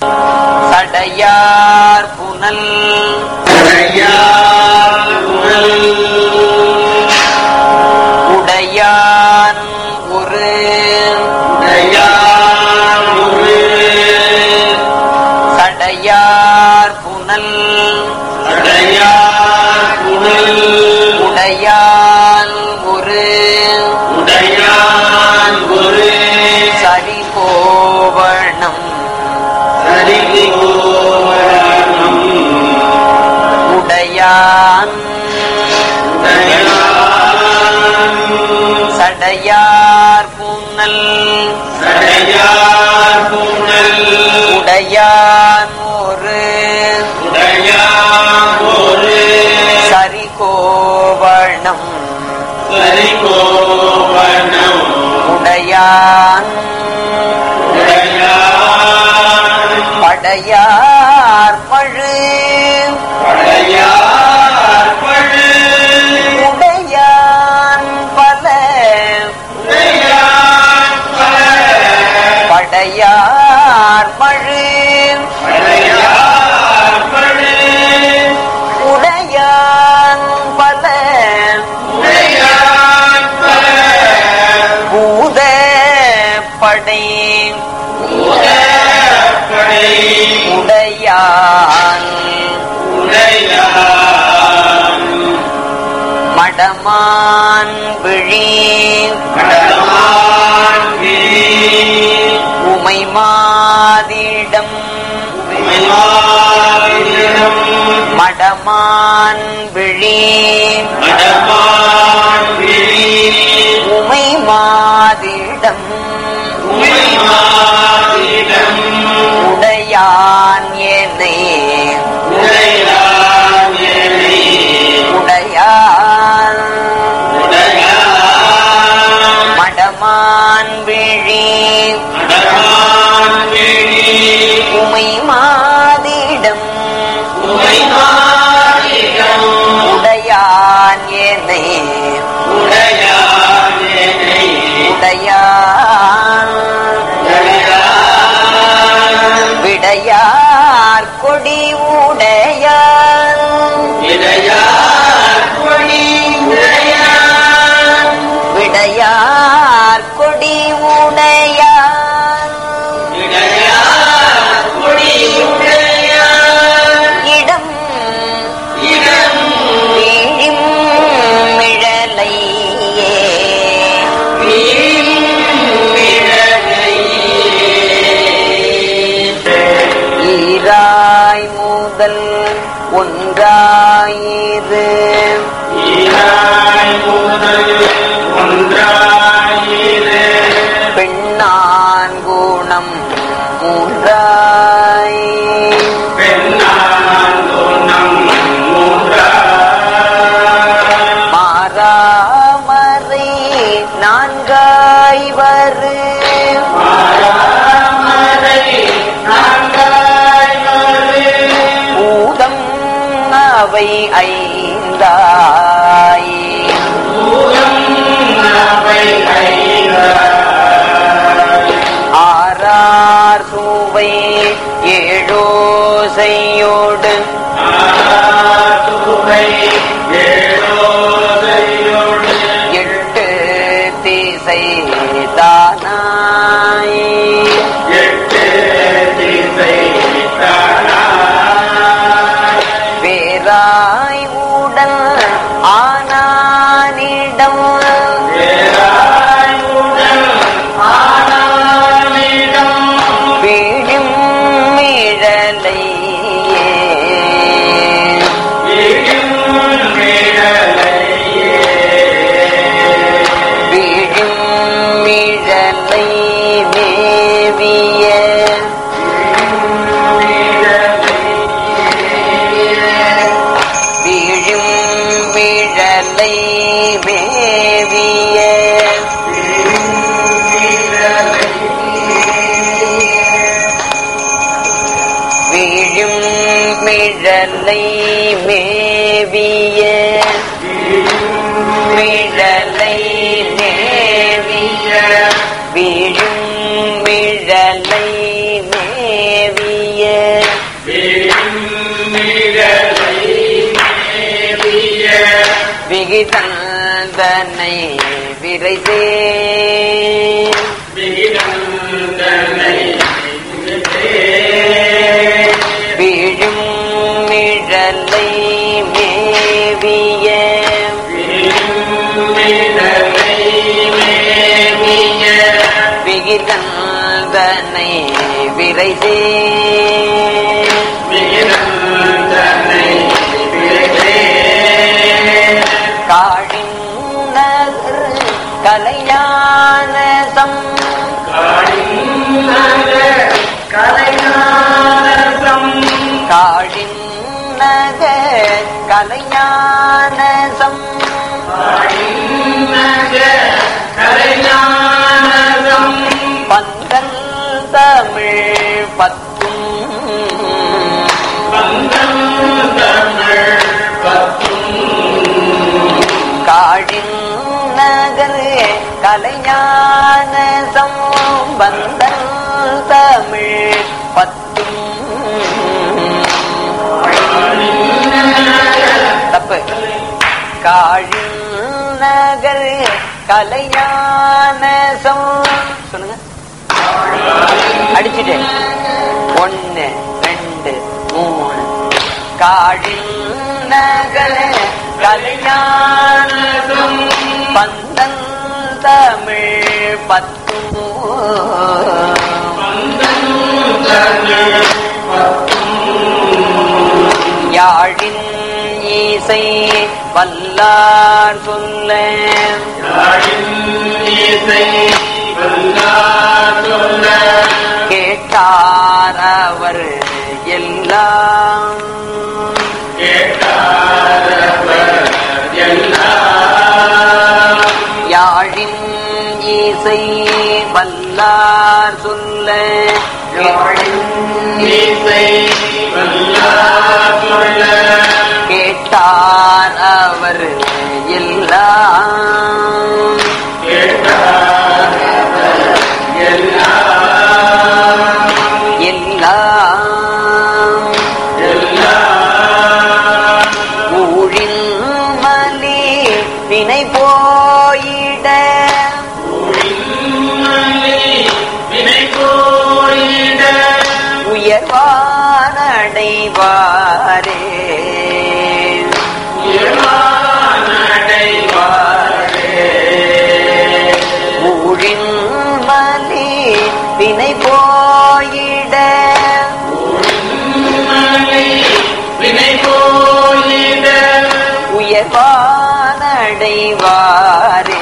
சடையார் புனல் உடையான் ஒரு சடையார் புனல் உடையான் ஒரு சரிகோவணம் உடையான் சடையார் புனல் உடையான் ஒரு சரிகோவணம் உடையான் படையார் பழு உடையான் பல படையார் பழு உடையான் பல பூத படை உடையான் மடமான் விழி உமை மாதிடம் மடமான் விழி உமை மாதிடம் உடையான் என்னை உடையான் மடமான் விழி உமை மாதிடம் உடையான் என்னை உடையான் விடையார் கொடி உடையான் விடையார் கொடி உடையான் இடம் வீழும் மிழலையே ஈராய் முதல் ஒன்றாயிரு பெண்ணான் குணம் மூன்றாய் மாறாமறை நான்காய் வரு பூதம் அவை ஐந்தாய் ஆறார் சுவை ஏழோசையோடு எட்டு திசை தானாய் பேராய் உடல் ஆனானிடம் வீழும் மிழலையே வீழும் மிழலை மேவிய மிழலை மேவிய வீழும் மிழலை மேவிய மிழலை மேவிய வீழும் மிழலை மேவிய விகிதந்தனை விரைசே வீழும் மிழலை மேவிய விகிதந்தனை விரைசே காழின் நகர் கலைஞானசம் காழின் நகர் கலைஞானசம் பந்தல் தமிழ் பத்தும் காழின் நகர் கலைஞான சம்பந்தன் தமிழ் பத்தும் தப்பு காழின் நகர் கலைஞான சொல்லுங்க அடிச்சுட்டு 1 2 3 காழின் நகர் கலைஞானம் பந்தன் தமிழ் பத்தும் யாழின் இசை வல்லார் சொல்ல கேட்டார் அவர் எல்லாம் யாழின் இசை வல்லார் சொல்ல கேட்டார் அவர் எல்லாம் ஊழின் மலி வினை போயிட உயர்வானடைவாரே ஊழின் மலி வினை போயிட உயர்வானடைவாரே